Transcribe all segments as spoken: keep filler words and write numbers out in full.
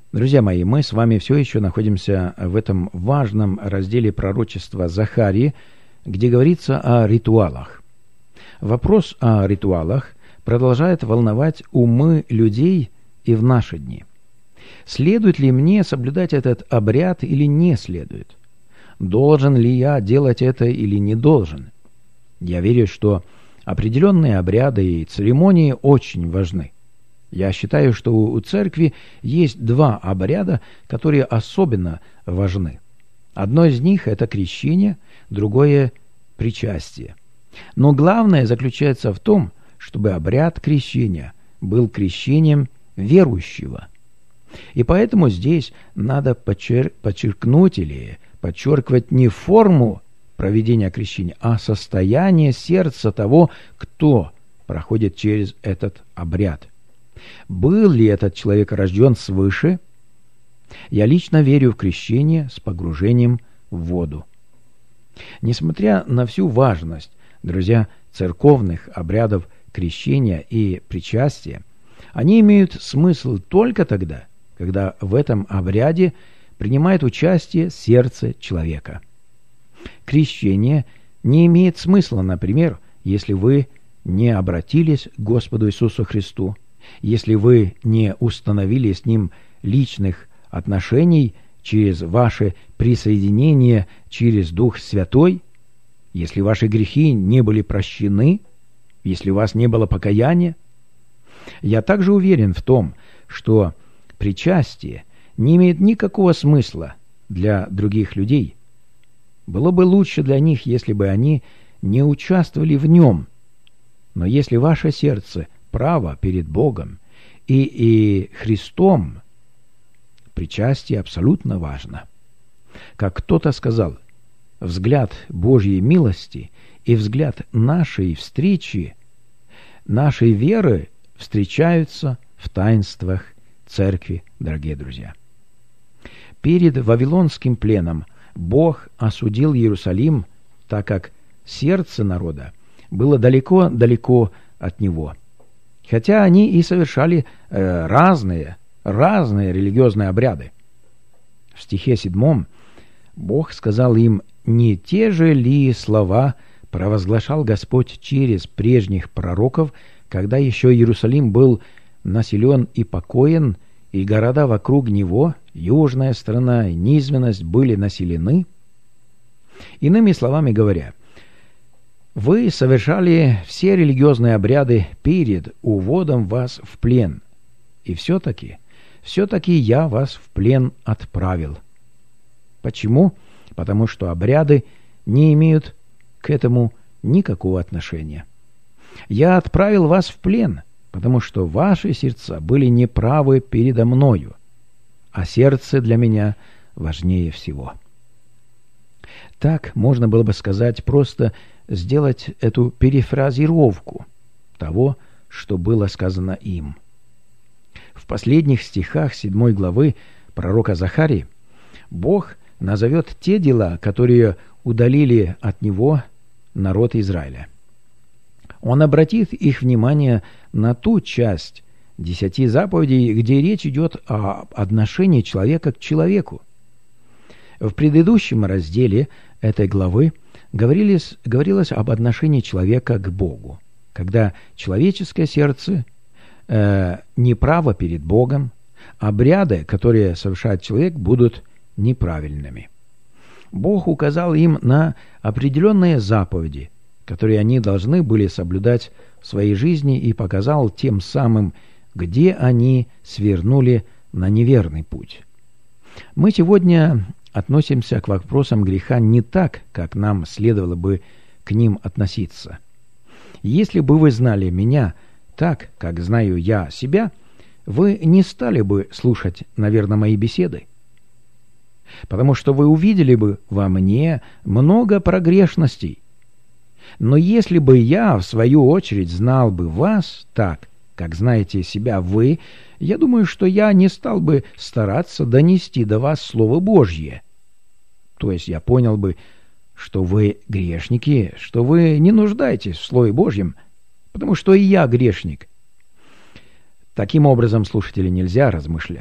Друзья мои, мы с вами все еще находимся в этом важном разделе пророчества Захарии, где говорится о ритуалах. Вопрос о ритуалах продолжает волновать умы людей и в наши дни. Следует ли мне соблюдать этот обряд или не следует? Должен ли я делать это или не должен? Я верю, что определенные обряды и церемонии очень важны. Я считаю, что у церкви есть два обряда, которые особенно важны. Одно из них – это крещение, другое – причастие. Но главное заключается в том, чтобы обряд крещения был крещением верующего. И поэтому здесь надо подчер- подчеркнуть или подчеркивать не форму проведения крещения, а состояние сердца того, кто проходит через этот обряд. Был ли этот человек рожден свыше? Я лично верю в крещение с погружением в воду. Несмотря на всю важность, друзья, церковных обрядов крещения и причастия, они имеют смысл только тогда, когда в этом обряде принимает участие сердце человека. Крещение не имеет смысла, например, если вы не обратились к Господу Иисусу Христу, если вы не установили с Ним личных отношений через ваше присоединение через Дух Святой, если ваши грехи не были прощены, если у вас не было покаяния. Я также уверен в том, что причастие не имеет никакого смысла для других людей. Было бы лучше для них, если бы они не участвовали в нем. Но если ваше сердце право перед Богом и, и Христом, причастие абсолютно важно. Как кто-то сказал, взгляд Божьей милости и взгляд нашей встречи, нашей веры встречаются в таинствах церкви, дорогие друзья. Перед Вавилонским пленом Бог осудил Иерусалим, так как сердце народа было далеко-далеко от Него. Хотя они и совершали э, разные, разные религиозные обряды. В стихе седьмом Бог сказал им: «Не те же ли слова провозглашал Господь через прежних пророков, когда еще Иерусалим был населен и покоен, и города вокруг него, южная сторона и низменность, были населены?» Иными словами говоря, вы совершали все религиозные обряды перед уводом вас в плен, и все-таки, все-таки я вас в плен отправил. Почему? Потому что обряды не имеют к этому никакого отношения. Я отправил вас в плен, потому что ваши сердца были неправы передо мною, а сердце для меня важнее всего. Так можно было бы сказать, просто сделать эту перефразировку того, что было сказано им. В последних стихах седьмой главы пророка Захарии Бог назовет те дела, которые удалили от него народ Израиля. Он обратит их внимание на ту часть десяти заповедей, где речь идет о отношении человека к человеку. В предыдущем разделе этой главы говорилось, говорилось об отношении человека к Богу, когда человеческое сердце э, неправо перед Богом, обряды, которые совершает человек, будут неправильными. Бог указал им на определенные заповеди, которые они должны были соблюдать в своей жизни, и показал тем самым, где они свернули на неверный путь. Мы сегодня относимся к вопросам греха не так, как нам следовало бы к ним относиться. Если бы вы знали меня так, как знаю я себя, вы не стали бы слушать, наверное, мои беседы, потому что вы увидели бы во мне много прогрешностей. Но если бы я, в свою очередь, знал бы вас так, как знаете себя вы, я думаю, что я не стал бы стараться донести до вас Слово Божье. То есть я понял бы, что вы грешники, что вы не нуждаетесь в Слове Божьем, потому что и я грешник. Таким образом, слушатели, нельзя размышлять.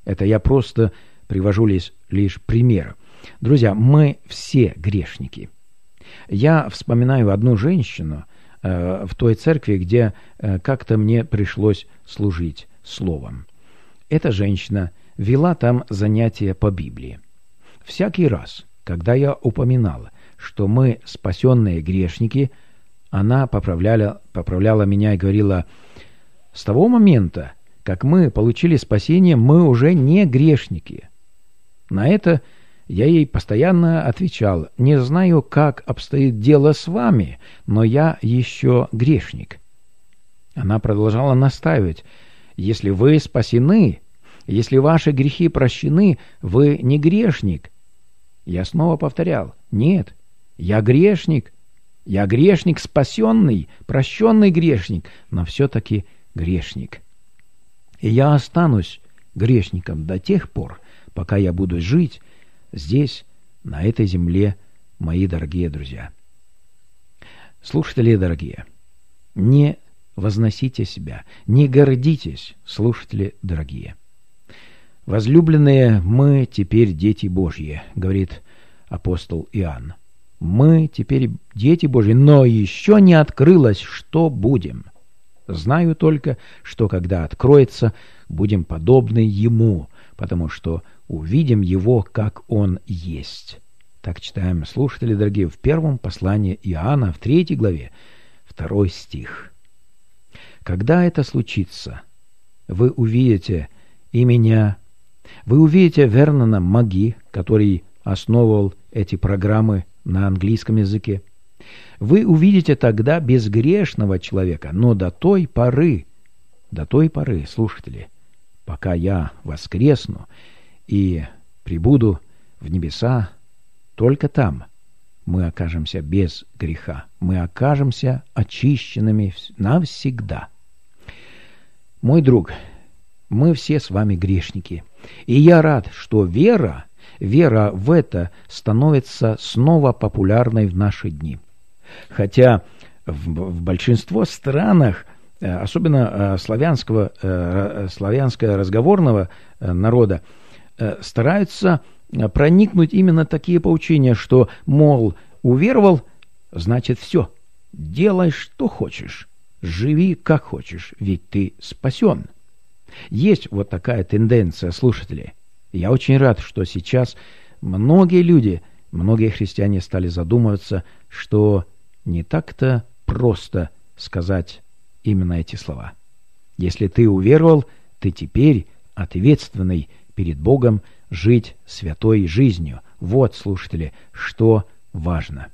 Это я просто привожу лишь, лишь пример. Друзья, мы все грешники. Я вспоминаю одну женщину э, в той церкви, где э, как-то мне пришлось служить словом. Эта женщина вела там занятия по Библии. Всякий раз, когда я упоминал, что мы спасенные грешники, она поправляла, поправляла меня и говорила: с того момента, как мы получили спасение, мы уже не грешники. На это я ей постоянно отвечал: не знаю, как обстоит дело с вами, но я еще грешник. Она продолжала настаивать: если вы спасены, если ваши грехи прощены, вы не грешник. Я снова повторял: нет, я грешник, я грешник спасенный, прощенный грешник, но все-таки грешник. И я останусь грешником до тех пор, пока я буду жить здесь, на этой земле, мои дорогие друзья. Слушатели дорогие, не возносите себя, не гордитесь, слушатели дорогие. «Возлюбленные, мы теперь дети Божьи», говорит апостол Иоанн. «Мы теперь дети Божьи, но еще не открылось, что будем. Знаю только, что когда откроется, будем подобны Ему, потому что увидим Его, как Он есть». Так читаем, слушатели дорогие, в первом послании Иоанна, в третьей главе, второй стих. Когда это случится, вы увидите и меня, вы увидите Вернона Маги, который основывал эти программы на английском языке. Вы увидите тогда безгрешного человека, но до той поры, до той поры, слушатели, пока я воскресну и прибуду в небеса, только там мы окажемся без греха, мы окажемся очищенными навсегда. Мой друг, мы все с вами грешники, и я рад, что вера, вера в это становится снова популярной в наши дни. Хотя в, в большинстве странах, особенно славянского, славянского разговорного народа, стараются проникнуть именно такие поучения, что, мол, уверовал, значит все, делай, что хочешь, живи, как хочешь, ведь ты спасен. Есть вот такая тенденция, слушатели. Я очень рад, что сейчас многие люди, многие христиане стали задумываться, что не так-то просто сказать именно эти слова. Если ты уверовал, ты теперь ответственный перед Богом жить святой жизнью. Вот, слушатели, что важно.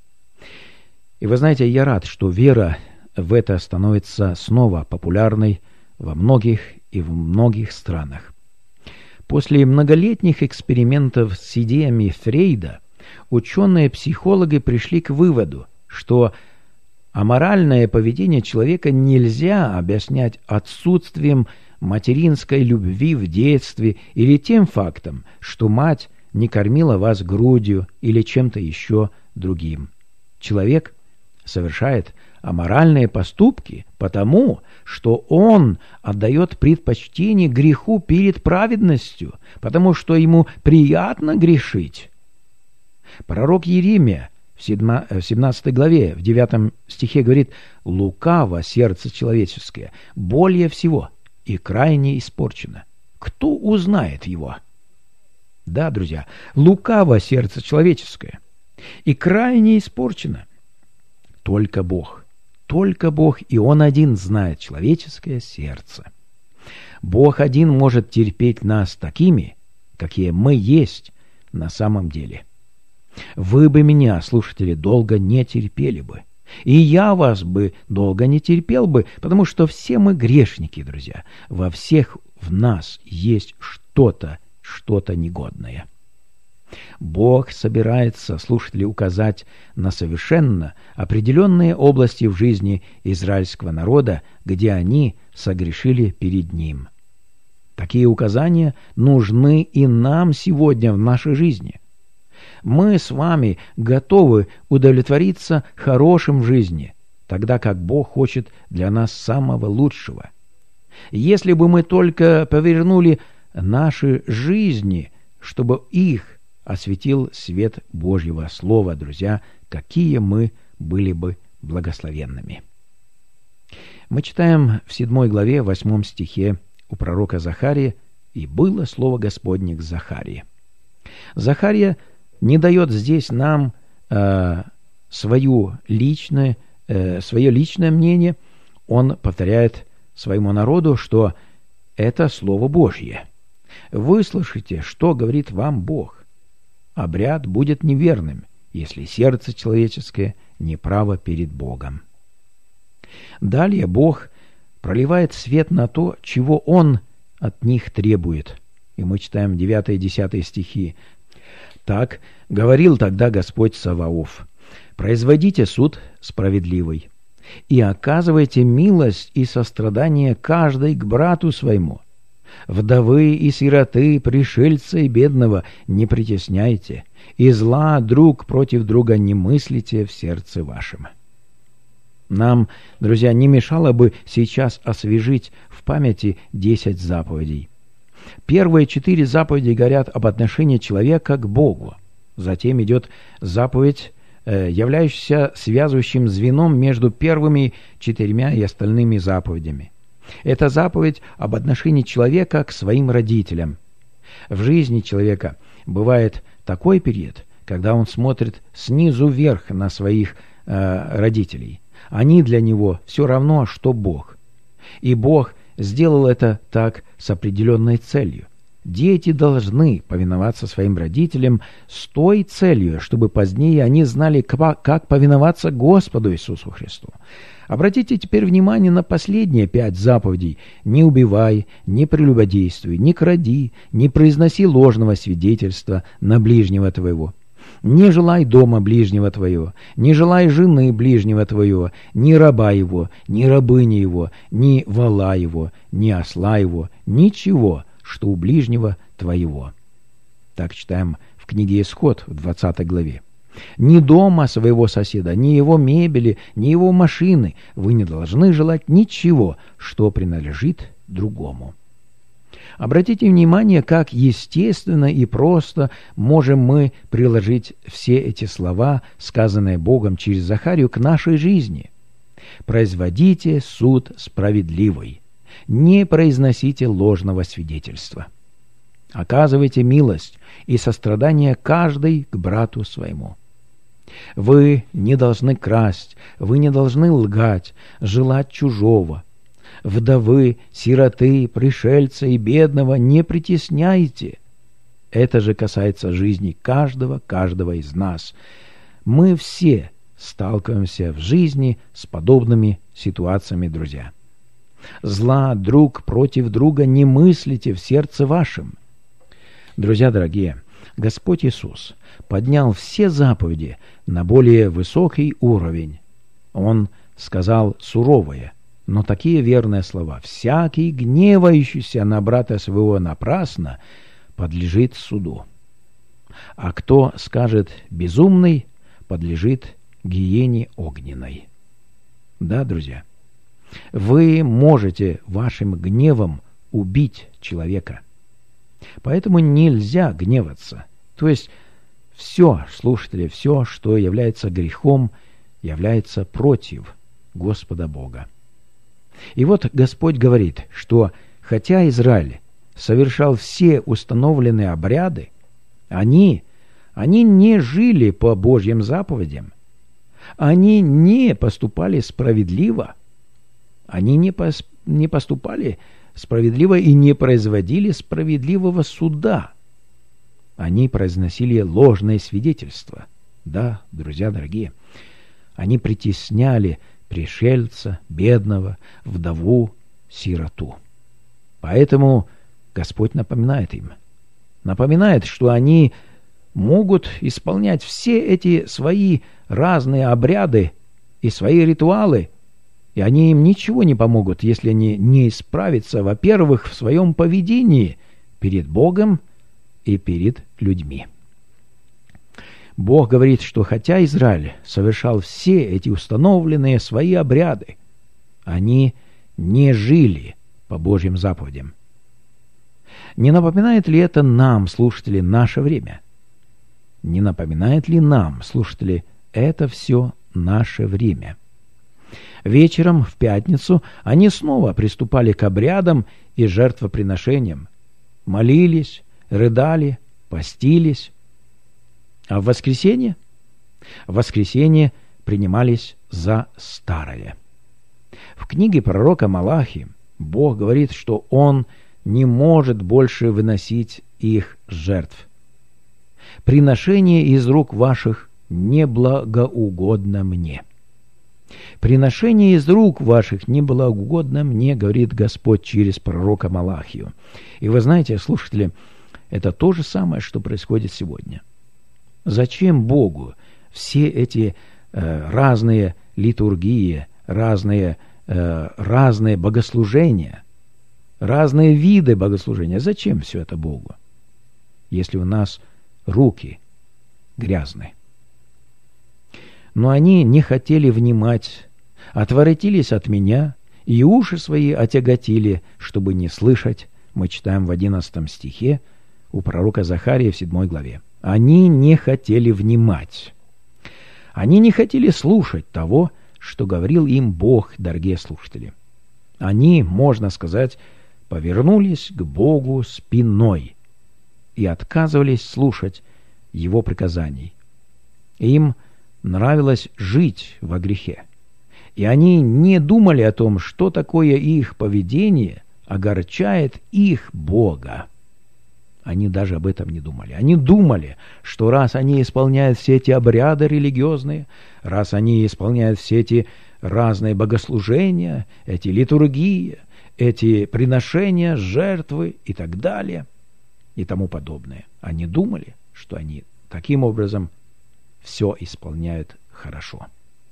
И вы знаете, я рад, что вера в это становится снова популярной во многих и в многих странах. После многолетних экспериментов с идеями Фрейда ученые-психологи пришли к выводу, что аморальное поведение человека нельзя объяснять отсутствием материнской любви в детстве или тем фактом, что мать не кормила вас грудью или чем-то еще другим. Человек совершает аморальные поступки потому, что он отдает предпочтение греху перед праведностью, потому что ему приятно грешить. Пророк Иеремия в семнадцатой главе, в девятом стихе говорит: «Лукаво сердце человеческое, более всего, и крайне испорчено. Кто узнает его?» Да, друзья, лукаво сердце человеческое, и крайне испорчено. Только Бог, только Бог, и Он один знает человеческое сердце. Бог один может терпеть нас такими, какие мы есть на самом деле. Вы бы меня, слушатели, долго не терпели бы. И я вас бы долго не терпел бы, потому что все мы грешники, друзья. Во всех в нас есть что-то, что-то негодное. Бог собирается, слушатели, указать на совершенно определенные области в жизни израильского народа, где они согрешили перед Ним. Такие указания нужны и нам сегодня в нашей жизни. Мы с вами готовы удовлетвориться хорошим в жизни, тогда как Бог хочет для нас самого лучшего. Если бы мы только повернули наши жизни, чтобы их осветил свет Божьего Слова, друзья, какие мы были бы благословенными. Мы читаем в седьмой главе, восьмом стихе у пророка Захарии: «И было слово Господне к Захарии». Захария не дает здесь нам э, свою личное, э, свое личное мнение. Он повторяет своему народу, что это Слово Божье. Выслушайте, что говорит вам Бог. Обряд будет неверным, если сердце человеческое неправо перед Богом. Далее Бог проливает свет на то, чего Он от них требует. И мы читаем девятый и десятый стихи. «Так говорил тогда Господь Саваоф: производите суд справедливый, и оказывайте милость и сострадание каждый к брату своему. Вдовы и сироты, пришельца и бедного не притесняйте, и зла друг против друга не мыслите в сердце вашем». Нам, друзья, не мешало бы сейчас освежить в памяти десять заповедей. Первые четыре заповеди говорят об отношении человека к Богу. Затем идет заповедь, являющаяся связывающим звеном между первыми четырьмя и остальными заповедями. Это заповедь об отношении человека к своим родителям. В жизни человека бывает такой период, когда он смотрит снизу вверх на своих э, родителей. Они для него все равно, что Бог. И Бог сделал это так с определенной целью. Дети должны повиноваться своим родителям с той целью, чтобы позднее они знали, как повиноваться Господу Иисусу Христу. Обратите теперь внимание на последние пять заповедей: «Не убивай, не прелюбодействуй, не кради, не произноси ложного свидетельства на ближнего твоего. Не желай дома ближнего твоего, не желай жены ближнего твоего, ни раба его, ни рабыни его, ни вола его, ни осла его, ничего, что у ближнего твоего». Так читаем в книге Исход в двадцатой главе. «Ни дома своего соседа, ни его мебели, ни его машины вы не должны желать ничего, что принадлежит другому». Обратите внимание, как естественно и просто можем мы приложить все эти слова, сказанные Богом через Захарию, к нашей жизни. «Производите суд справедливый, не произносите ложного свидетельства. Оказывайте милость и сострадание каждый к брату своему. Вы не должны красть, вы не должны лгать, желать чужого. Вдовы, сироты, пришельца и бедного не притесняйте». Это же касается жизни каждого, каждого из нас. Мы все сталкиваемся в жизни с подобными ситуациями, друзья. «Зла друг против друга не мыслите в сердце вашем». Друзья дорогие, Господь Иисус поднял все заповеди на более высокий уровень. Он сказал суровое, но такие верные слова: «Всякий, гневающийся на брата своего напрасно, подлежит суду. А кто скажет безумный, подлежит гиене огненной». Да, друзья, вы можете вашим гневом убить человека. Поэтому нельзя гневаться. То есть все, слушатели, все, что является грехом, является против Господа Бога. И вот Господь говорит, что хотя Израиль совершал все установленные обряды, они, они не жили по Божьим заповедям, они не поступали справедливо, они не, пос, не поступали справедливо и не производили справедливого суда. Они произносили ложные свидетельства. Да, друзья дорогие, они притесняли пришельца, бедного, вдову, сироту. Поэтому Господь напоминает им. Напоминает, что они могут исполнять все эти свои разные обряды и свои ритуалы, и они им ничего не помогут, если они не исправятся, во-первых, в своем поведении перед Богом и перед людьми. Бог говорит, что хотя Израиль совершал все эти установленные свои обряды, они не жили по Божьим заповедям. Не напоминает ли это нам, слушатели, наше время? Не напоминает ли нам, слушатели, это все наше время? Вечером в пятницу они снова приступали к обрядам и жертвоприношениям, молились, рыдали, постились. А в воскресенье? В воскресенье принимались за старое. В книге пророка Малахии Бог говорит, что Он не может больше выносить их жертв. «Приношение из рук ваших неблагоугодно мне». «Приношение из рук ваших неблагоугодно мне», говорит Господь через пророка Малахию. И вы знаете, слушатели, это то же самое, что происходит сегодня. Зачем Богу все эти э, разные литургии, разные, э, разные богослужения, разные виды богослужения? Зачем все это Богу, если у нас руки грязные? Но они не хотели внимать, отворотились от меня, и уши свои отяготили, чтобы не слышать. Мы читаем в одиннадцатом стихе у пророка Захарии в седьмой главе. Они не хотели внимать. Они не хотели слушать того, что говорил им Бог, дорогие слушатели. Они, можно сказать, повернулись к Богу спиной и отказывались слушать Его приказаний. Им нравилось жить во грехе. И они не думали о том, что такое их поведение огорчает их Бога. Они даже об этом не думали. Они думали, что раз они исполняют все эти обряды религиозные, раз они исполняют все эти разные богослужения, эти литургии, эти приношения, жертвы и так далее, и тому подобное, они думали, что они таким образом все исполняют хорошо.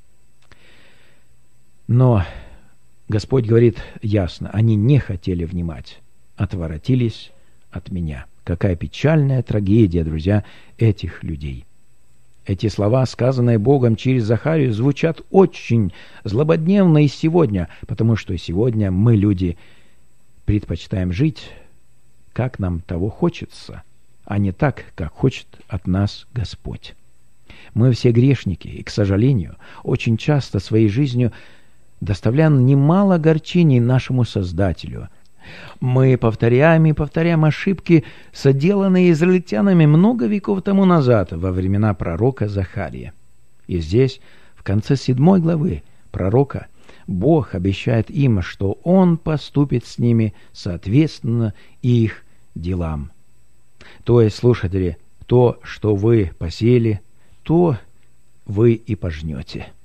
Но Господь говорит ясно, они не хотели внимать, отворотились от меня. Какая печальная трагедия, друзья, этих людей. Эти слова, сказанные Богом через Захарию, звучат очень злободневно и сегодня, потому что сегодня мы, люди, предпочитаем жить, как нам того хочется, а не так, как хочет от нас Господь. Мы все грешники, и, к сожалению, очень часто своей жизнью доставляем немало огорчений нашему Создателю. Мы повторяем и повторяем ошибки, соделанные израильтянами много веков тому назад, во времена пророка Захария. И здесь, в конце седьмой главы пророка, Бог обещает им, что Он поступит с ними соответственно их делам. То есть, слушатели, то, что вы посеяли, то вы и пожнете.